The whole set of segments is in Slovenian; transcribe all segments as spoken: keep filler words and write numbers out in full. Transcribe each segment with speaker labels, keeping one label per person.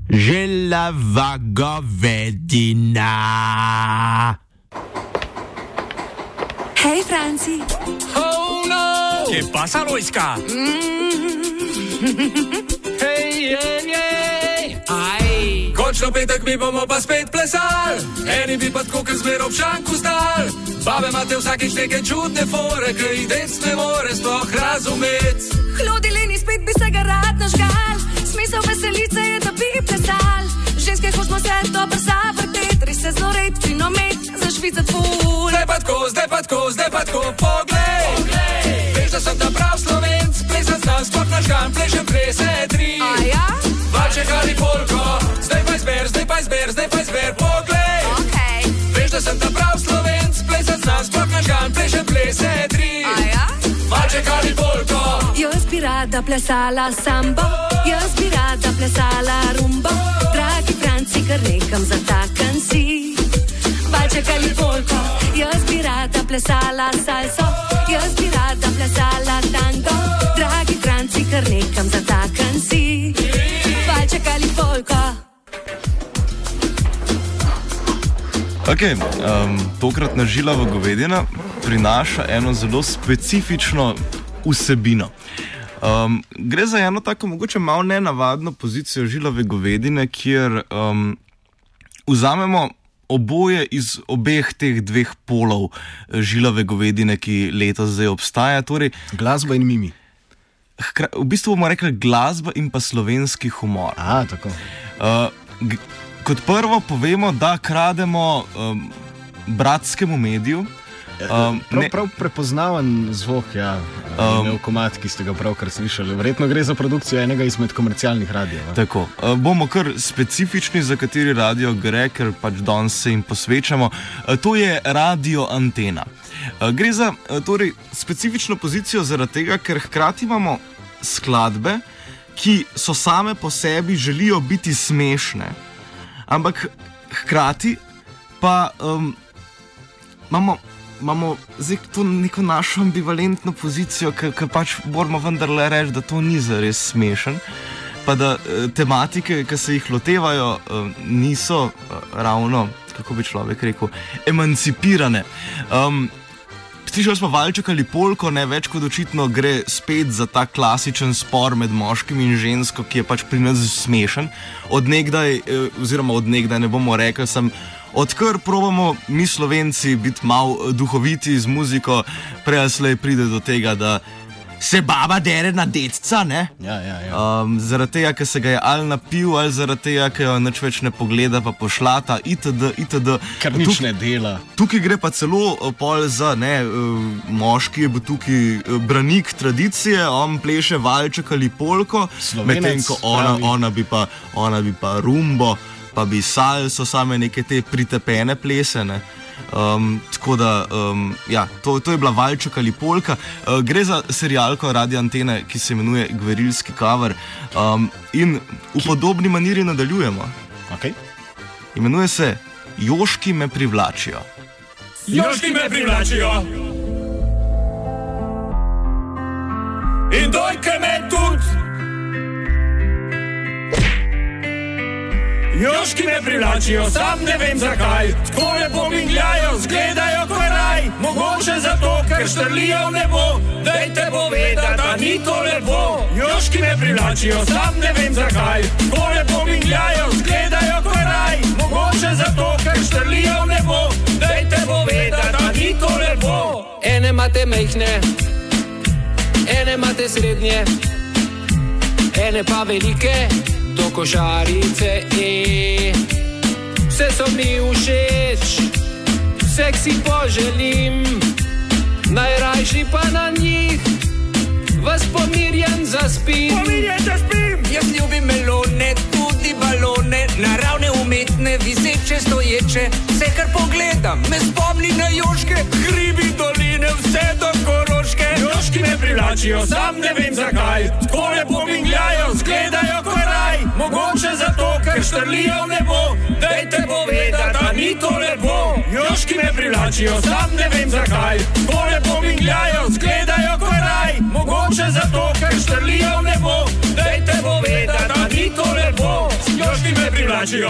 Speaker 1: Želava govedina.
Speaker 2: Hej, Franci.
Speaker 3: Oh, no!
Speaker 4: ¿Qué pasa, Loiska?
Speaker 3: Hej, hej, hej! Aj! Končno petek mi bomo pa spet plesal, eni bi pa tako, ker zmer občanku stal. Babe imate vsakič neke čudne fore, ki jih dec ne more sploh razumet.
Speaker 2: Hlodilini spet bi se ga rad nažgal, smisel veselice je, da bi plesal. Ženske hočemo se dobro zavrtet, res se znoret, činomet, zašvicat ful.
Speaker 3: Zdaj pa tako, zdaj pa tako, zdaj pa tako, poglej, poglej. Veš, da sem ta prav Slovenc, plesat znam, sploh nažgan, plešem plese tri.
Speaker 2: A ja?
Speaker 3: Valček ali polko, zdaj pa izber, zdaj pa izber, zdaj pa izber, poglej.
Speaker 2: Okay.
Speaker 3: Veš, da sem ta prav Slovenc, plesat znam, sploh nažgan, plešem plese tri.
Speaker 2: A ja?
Speaker 3: Valček ali polko.
Speaker 2: Jaz bi rada plesala sambo, jaz bi rada plesala rumbo. Dragi Franci, kar nekam zatakan si. Valček ali polko, jaz bi rada plesala salso, jaz bi rada plesala tango. Dragi Franci, kar nekam zatakan si. Valček ali polko.
Speaker 5: Ok, um, tokratna žilava govedina prinaša eno zelo specifično vsebino. Um, gre za eno tako mogoče malo nenavadno pozicijo žilave govedine, kjer um, vzamemo oboje iz obeh teh dveh polov žilave govedine, ki letos zdaj obstaja. Torej,
Speaker 1: glasba in mimi.
Speaker 5: Hkra, v bistvu bomo rekli glasba in pa slovenski humor.
Speaker 1: A, tako.
Speaker 5: Uh, g- kot prvo povemo, da krademo um, bratskemu mediju.
Speaker 1: Um, prav, prav prepoznaven zvok, ja, um, komad, ki ste ga pravkar slišali. Verjetno gre za produkcijo enega izmed komercialnih radijev.
Speaker 5: Tako, uh, bomo kar specifični, za kateri radio gre, ker pač danes se jim posvečamo. Uh, to je Radio Antena. Uh, gre za uh, torej, specifično pozicijo zaradi tega, ker hkrati imamo skladbe, ki so same po sebi želijo biti smešne, ampak hkrati pa um, imamo imamo zdaj to neko našo ambivalentno pozicijo, ki pač moramo vendarle reči, da to ni zares smešen, pa da e, tematike, ki se jih lotevajo, e, niso e, ravno, kako bi človek rekel, emancipirane. Um, Slišali smo Valček ali polko, ne več kot očitno gre spet za ta klasičen spor med moškim in žensko, ki je pač pri nas smešen. Od nekdaj, e, oziroma od nekdaj ne bomo rekli, sem odkar probamo mi Slovenci biti malo duhoviti z muziko, prej ali slej pride do tega, da se baba dere na decca, ne?
Speaker 1: Ja, ja, ja.
Speaker 5: Um, zaradi tega, ker se ga je ali napil, ali zaradi tega, ker jo nič več ne pogleda, pa pošlata, itd., itd.
Speaker 1: Ker nič ne dela.
Speaker 5: Tukaj gre pa celo pol za, ne, moški je bil tukaj branik tradicije, on pleše valček ali polko, medtem ko ona, ona, bi pa, ona bi pa rumbo, pa bi salso, same neke te pritepene plesene. Um, tako da, um, ja, to, to je bila Valček ali polka. Uh, gre za serialko Radio Antene, ki se imenuje Gverilski cover, um, in v ki... podobni maniri nadaljujemo.
Speaker 1: Okay.
Speaker 5: Imenuje se Joški me privlačijo.
Speaker 3: Joški me privlačijo in dojke me tudi. Joški me privlačijo, sam ne vem zakaj. Tako lepo mingljajo, zgledajo kot raj. Mogoče zato, ker štrlijo v nebo. Dejte povedati, da ni to lepo. Joški me privlačijo, sam ne vem zakaj. Tako lepo mingljajo, zgledajo kot raj. Mogoče zato, ker štrlijo v nebo. Dejte povedati, da ni to lepo. Ene imate mehne, ene imate srednje, ene pa velike. Do košarice E. Vse so mi všeč, vse si poželim, najrajši pa na njih vas pomirjen zaspim. Pomirjen zaspim. Jaz ljubim melone, tudi balone, naravne, umetne, viseče, stoječe. Vse, kar pogledam, me spomni na Joške, hribi, doline, vse do Koroške. Joški me privlačijo, sam ne vem zakaj. Tako lepo mingljajo, zgledajo kot raj. Mogoče zato, ker štrlijo v nebo. Dejte povedati, da ni to lepo. Joški me privlačijo, sam ne vem zakaj. Tako lepo mingljajo, zgledajo kot raj. Mogoče zato, ker štrlijo v nebo. Dejte povedati, da ni to lepo. Joški me privlačijo.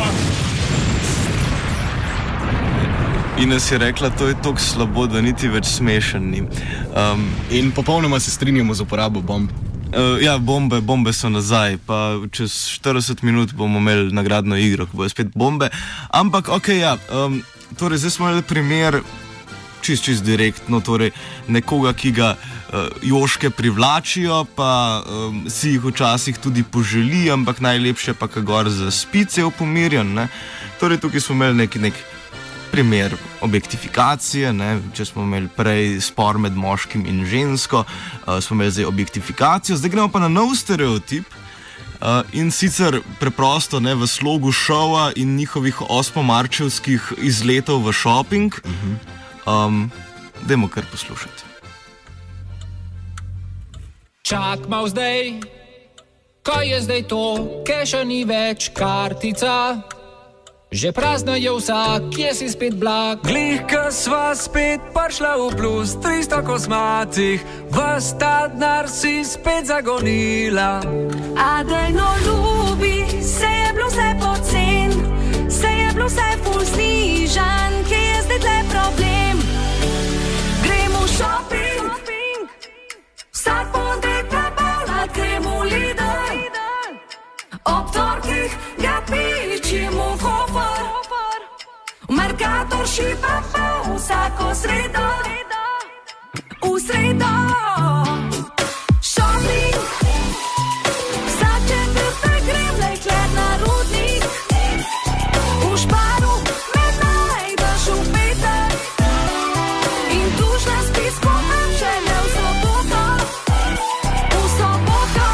Speaker 5: Ines je rekla, to je tako slabo, da niti več smešen ni. Um,
Speaker 1: In popolnoma se strinjamo z uporabo bomb.
Speaker 5: Uh, ja, bombe, bombe so nazaj, pa čez štirideset minut bomo imeli nagradno igro, ko bojo spet bombe. Ampak, ok, ja, um, torej zdaj smo imeli primer čist, čist direktno, torej nekoga, ki ga uh, joške privlačijo, pa um, si jih včasih tudi poželi, ampak najlepše pa, ka gor za spice opomirjen, ne. Torej tukaj smo imeli neki nek primer objektifikacije, ne? Če smo imeli prej spor med moškim in žensko, uh, smo imeli zdaj objektifikacijo, zdaj gremo pa na nov stereotip uh, in sicer preprosto ne, v slogu šova in njihovih osmomarčevskih izletov v shopping. Uh-huh. um, Dajmo kar poslušati.
Speaker 4: Čak mal zdaj, kaj je zdaj to, ke še ni več kartica? Že prazna je vsak, kje si spet blag.
Speaker 6: Glih, ko sva spet prišla v plus tristo kosmatih, vas ta denar si spet zagonila.
Speaker 2: A dajno ljubi, se je bilo vse pocen, se je bilo vse ful znižan, kje je zdaj tle problem? Gremo v shopping, vsak ponedeljek pa bavlat, gremo v Lidl, ob torkih ga pičimo v Hofer, v Mercator šipa pa vsako sredo, v sredo. Shopping, vsak četrtek grem lekler na Rudnik, v Šparu me najdeš v petek in tuž na spisku imam šele v soboto, v soboto.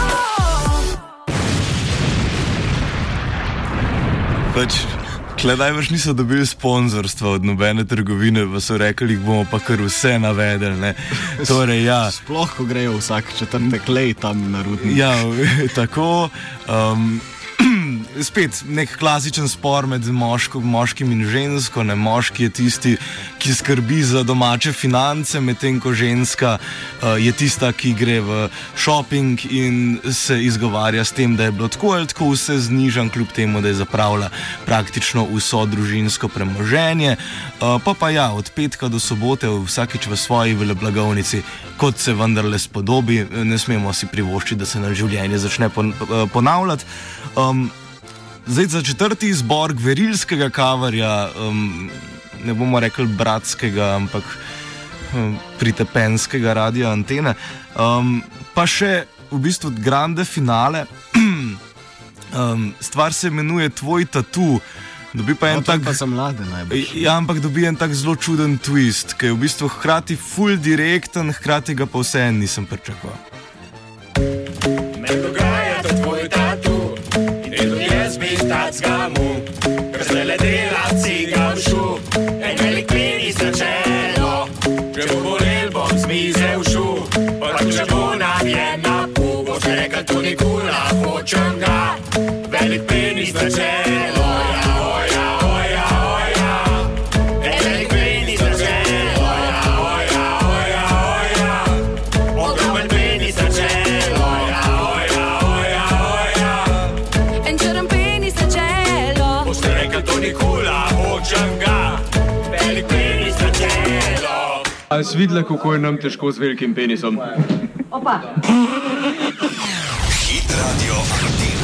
Speaker 5: Pač, tle najbrž niso dobili sponzorstva od nobene trgovine, pa so rekli, jih bomo pa kar vse navedeli, ne. Torej, ja.
Speaker 1: Sploh, ko grejo vsak četrtek lej tam na Rudnik.
Speaker 5: Ja, tako. Um, spet nek klasičen spor med moško, moškim in žensko. Ne? Moški je tisti, ki skrbi za domače finance, medtem ko ženska uh, je tista, ki gre v shopping in se izgovarja s tem, da je bilo tako ali tako vse znižan, kljub temu, da je zapravila praktično vso družinsko premoženje. Uh, pa pa ja, od petka do sobote vsakič v svoji veleblagovnici, kot se vendarle spodobi, ne smemo si privoščiti, da se nam življenje začne pon, uh, ponavljati. Um, Zdaj za četrti izbor gverilskega kavarja, um, ne bomo rekli bratskega, ampak um, pritepenskega radia Antene, um, pa še v bistvu grande finale, um, stvar se imenuje Tvoj tatu. Dobi pa en
Speaker 1: no,
Speaker 5: tak,
Speaker 1: pa za mlade najbolj.
Speaker 5: Ja, ampak dobi en tak zelo čuden twist, ki je v bistvu hkrati full direkten, hkrati ga pa vseeno nisem pričakoval.
Speaker 3: Tackamu, ker se le delavci ga všu, en velik penis na čelo, če bo bolel, bom z mize všu, pa če bo navijen na pul, boš rekel tudi kula, hočem ga, velik penis na čelo, ja, oja, oja, oja, en velik penis na čelo, ja, oja, oja, oja, ogromen penis na čelo, ja, oja, oja, oja,
Speaker 2: En črn penis na čelo,
Speaker 3: boste rekel tudi kula, hočem ga, velik penis na čelo.
Speaker 7: A si videla, kako je nam težko z velikim penisom?
Speaker 2: opa.
Speaker 8: Hit Radio Antena.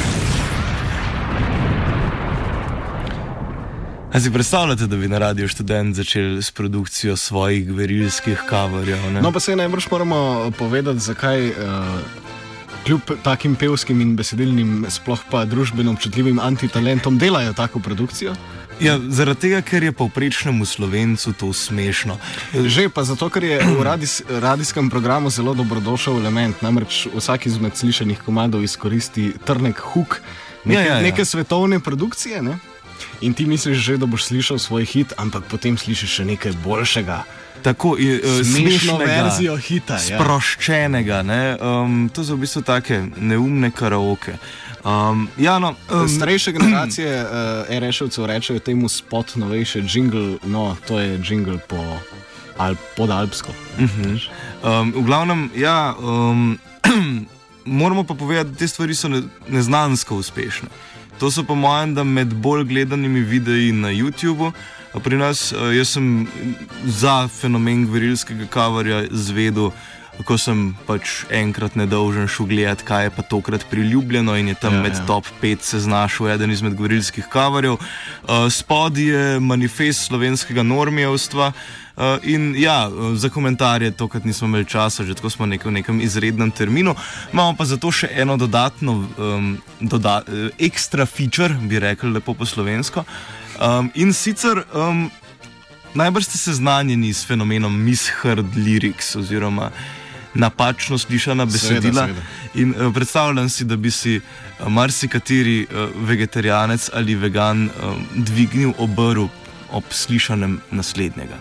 Speaker 5: A si predstavljate, da bi na Radio Študent začeli s produkcijo svojih gverilskih kavarjev?
Speaker 1: No, pa se najbrž moramo povedati, zakaj uh, kljub takim pevskim in besedilnim, sploh pa družbeno občutljivim antitalentom delajo tako produkcijo.
Speaker 5: Ja, zaradi tega, ker je povprečnemu Slovencu to smešno.
Speaker 1: Že pa zato, ker je v radis, radijskem programu zelo dobrodošel element, namreč vsak izmed slišanih komadov izkoristi trnek huk neke,
Speaker 5: ja, ja, ja.
Speaker 1: neke svetovne produkcije, ne? In ti misliš že, da boš slišal svoj hit, ampak potem slišiš še nekaj boljšega.
Speaker 5: Tako je uh,
Speaker 1: Smešno
Speaker 5: smešnega,
Speaker 1: verzijo hita, ja.
Speaker 5: sproščenega, ne? Um, to so v bistvu take neumne karaoke. Um, ja, no, um,
Speaker 1: Starejše generacije uh, e-reševcev rečejo temu spot, novejše jingle, no, to je jingle po Alp, podalpsko.
Speaker 5: uh-huh. um, v glavnem, ja, um, moramo pa povedati, da te stvari so ne, neznansko uspešne. To so po mojem, da med bolj gledanimi videi na YouTubu. Pri nas, jaz sem za fenomen gverilskega coverja zvedel, ko sem pač enkrat nedolžen šel gledati, kaj je pa tokrat priljubljeno in je tam ja, med ja. top pet se znašel eden izmed gverilskih coverjev. Uh, spod je manifest slovenskega normijevstva uh, in ja, za komentarje tokrat nismo imeli časa, že tako smo nekaj v nekem izrednem terminu. Imamo pa zato še eno dodatno, um, doda, ekstra feature, bi rekli lepo po slovensko. Um, in sicer um, najbrž ste seznanjeni s fenomenom misheard lyrics oziroma napačno slišana besedila. Seveda, seveda. In uh, predstavljam si, da bi si uh, marsikateri uh, vegetarijanec ali vegan uh, dvignil obrv ob slišanem naslednjega.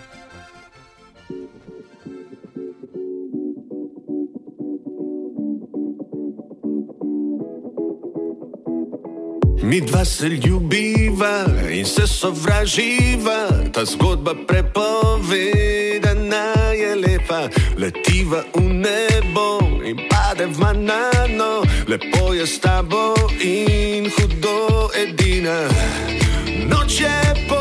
Speaker 9: Mi dva se ljubiva in se sovraživa, ta zgodba prepovedana je lepa. Letiva v nebo in pade v manano, lepo je s tabo in hudo edina. Noč je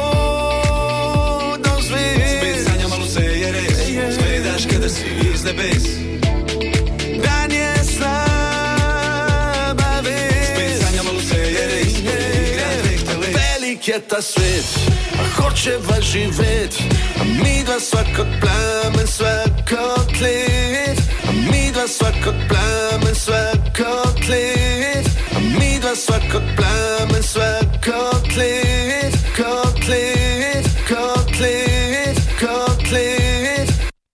Speaker 9: pod ozvest, spet sanjam, malo vse je res, zgledaš, kada si iz nebes. Dan je slaba vest, spet sanjam, malo vse je res, velik je ta svet, a hočeva živet, a mi dva sva kot plamen, sva kot led, a mi dva sva kot plamen, sva kot led, a mi dva sva kot plamen, sva kot led, kot led, kot led, kot led.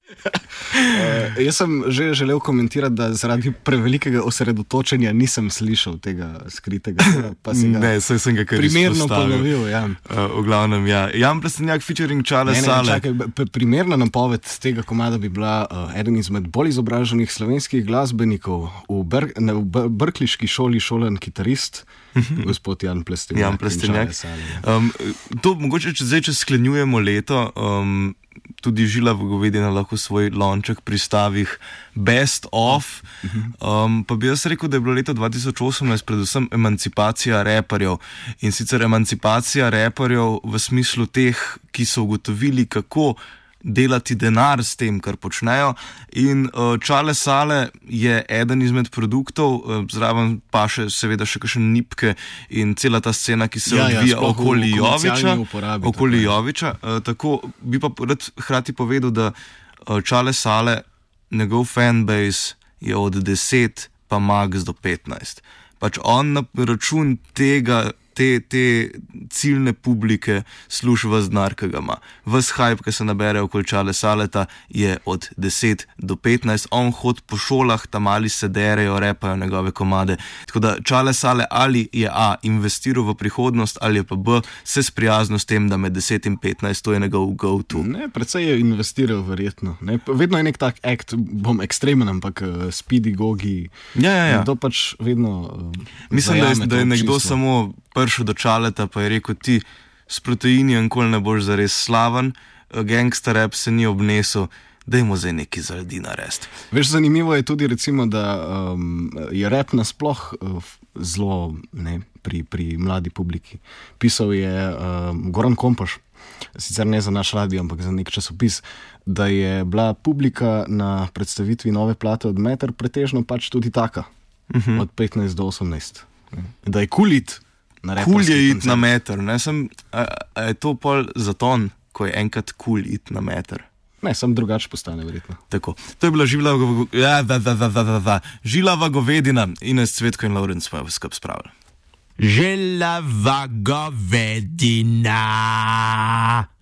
Speaker 1: Uh, jaz sem že želel komentirati, da zaradi prevelikega osredotočenja nisem slišal tega skritega, pa si ga,
Speaker 5: ne, sem ga
Speaker 1: primerno ponovil. Ja.
Speaker 5: Uh, v glavnem, ja. Jan Plestenjak featuring Čale
Speaker 1: ne, ne,
Speaker 5: Sale.
Speaker 1: Čakaj, primerna napoved tega komada bi bila uh, eden izmed bolj izobraženih slovenskih glasbenikov v, Ber, ne, v Berkliški šoli šolen kitarist, gospod Jan Plestenjak.
Speaker 5: Jan Plestenjak. Um, to mogoče, če zdaj, če sklenjujemo leto, um, tudi Žila Vagovedina lahko svoj lonček pri stavih best of, um, pa bi jaz rekel, da je bilo leto dva tisoč osemnajst predvsem emancipacija reperjev in sicer emancipacija reperjev v smislu teh, ki so ugotovili, kako delati denar s tem, kar počnejo. In uh, Čale Sale je eden izmed produktov, uh, zraven pa še seveda še kakšen Nipke in cela ta scena, ki se
Speaker 1: ja,
Speaker 5: odvija
Speaker 1: ja,
Speaker 5: okoli Jovića.
Speaker 1: Uporabi,
Speaker 5: okoli
Speaker 1: tako,
Speaker 5: Jovića. Uh, tako bi pa rad hrati povedal, da uh, Čale Sale, njegov fanbase je od deset pa max do petnajst. Pač on na račun tega Te, te ciljne publike sluša vas denar, ki ga ima. Ves hype, ki se nabere okoli Čale Saleta, je od deset do petnajst. On hod po šolah, tam ali se derejo, repajo njegove komade. Tako da Čale Sale ali je A, investiral v prihodnost, ali je pa B, se sprijaznil s tem, da med deset in petnajst to je njegov go-to.
Speaker 1: Ne, predvsej je investiral verjetno. Ne? Vedno je nek tak act, bom ekstremen, ampak uh, Speedy Gogi.
Speaker 5: Ja, ja, ja.
Speaker 1: To pač vedno uh,
Speaker 5: Mislim, da je, da je nekdo samo prišel do Čaleta, pa je rekel, ti s proteini nikoli ne boš zares slaven, gangster rap se ni obnesel, dajmo zdaj neki za ljudi narediti.
Speaker 1: Veš, zanimivo je tudi recimo, da um, je rap nasploh uh, zelo ne, pri, pri mladi publiki. Pisal je um, Goran Kompaš, sicer ne za naš radio, ampak za nek časopis, da je bila publika na predstavitvi nove plate od Meter pretežno pač tudi taka, uh-huh. od petnajst do osemnajst. Da je kulit
Speaker 5: Kul je iti na Meter, ne sem, a, a je to pol zaton, ko je enkrat kul iti na Meter?
Speaker 1: Ne, sem drugače postane, verjetno.
Speaker 5: Tako, to je bila Žila Vagovedina, ja, da, da, da, da, da. Žila Vagovedina, Ines Cvetko in Laurenc smo jo skup spravili.
Speaker 10: Žila Vagovedina.